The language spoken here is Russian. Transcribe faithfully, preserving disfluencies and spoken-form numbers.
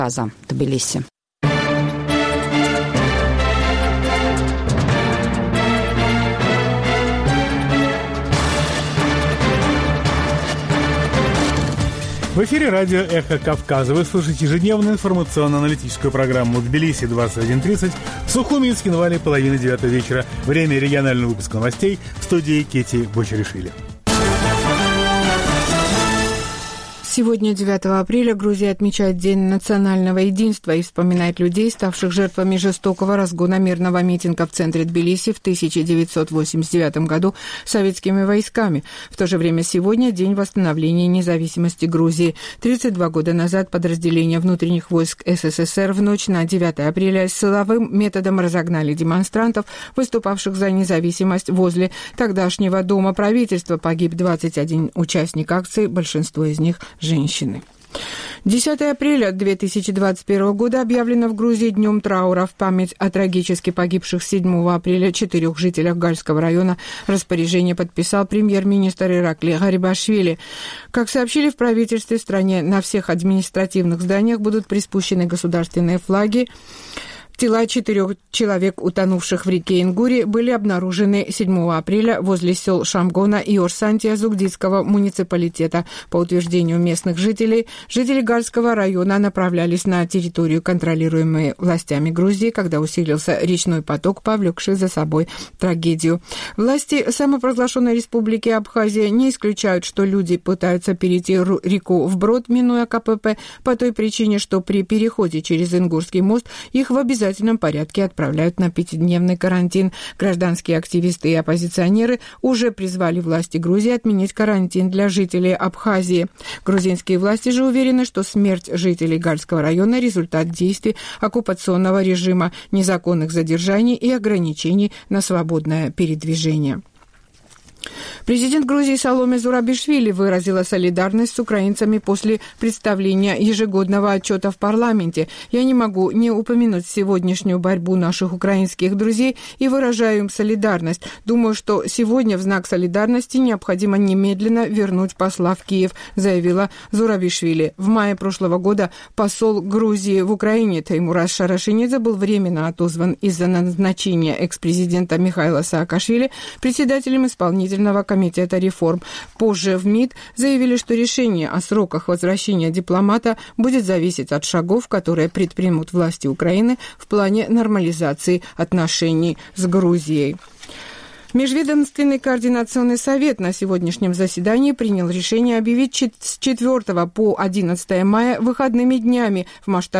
Кавказа, Тбилиси. В эфире радио «Эхо Кавказа». Вы слушаете ежедневную информационно-аналитическую программу «Тбилиси двадцать один тридцать», в Сухуми и Цхинвале половина девятого вечера. Время регионального выпуска новостей в студии Кети Бочаришвили. Сегодня, девятого апреля, Грузия отмечает День национального единства и вспоминает людей, ставших жертвами жестокого разгона мирного митинга в центре Тбилиси в тысяча девятьсот восемьдесят девятом году советскими войсками. В то же время сегодня День восстановления независимости Грузии. тридцать два года назад подразделения внутренних войск СССР в ночь на девятое апреля силовым методом разогнали демонстрантов, выступавших за независимость возле тогдашнего дома правительства. Погиб двадцать один участник акции, большинство из них – женщины. десятое апреля две тысячи двадцать первого года объявлено в Грузии днем траура в память о трагически погибших седьмого апреля четырех жителях Гальского района. Распоряжение подписал премьер-министр Иракли Гарибашвили. Как сообщили в правительстве, в стране на всех административных зданиях будут приспущены государственные флаги. Тела четырех человек, утонувших в реке Ингури, были обнаружены седьмого апреля возле сел Шамгона и Орсантия Зугдидского муниципалитета. По утверждению местных жителей, жители Гальского района направлялись на территорию, контролируемую властями Грузии, когда усилился речной поток, повлекший за собой трагедию. Власти самопровозглашенной республики Абхазия не исключают, что люди пытаются перейти реку вброд, минуя КПП, по той причине, что при переходе через Ингурский мост их в обязательном В обязательном порядке отправляют на пятидневный карантин. Гражданские активисты и оппозиционеры уже призвали власти Грузии отменить карантин для жителей Абхазии. Грузинские власти же уверены, что смерть жителей Гальского района – результат действий оккупационного режима, незаконных задержаний и ограничений на свободное передвижение. Президент Грузии Саломе Зурабишвили выразила солидарность с украинцами после представления ежегодного отчета в парламенте. «Я не могу не упомянуть сегодняшнюю борьбу наших украинских друзей и выражаю им солидарность. Думаю, что сегодня в знак солидарности необходимо немедленно вернуть посла в Киев», заявила Зурабишвили. В мае прошлого года посол Грузии в Украине Теймураз Шарашинидзе был временно отозван из-за назначения экс-президента Михаила Саакашвили председателем исполнительного комитета реформ. Позже в МИД заявили, что решение о сроках возвращения дипломата будет зависеть от шагов, которые предпримут власти Украины в плане нормализации отношений с Грузией. Межведомственный координационный совет на сегодняшнем заседании принял решение объявить с четвёртого по одиннадцатое мая выходными днями в масштабе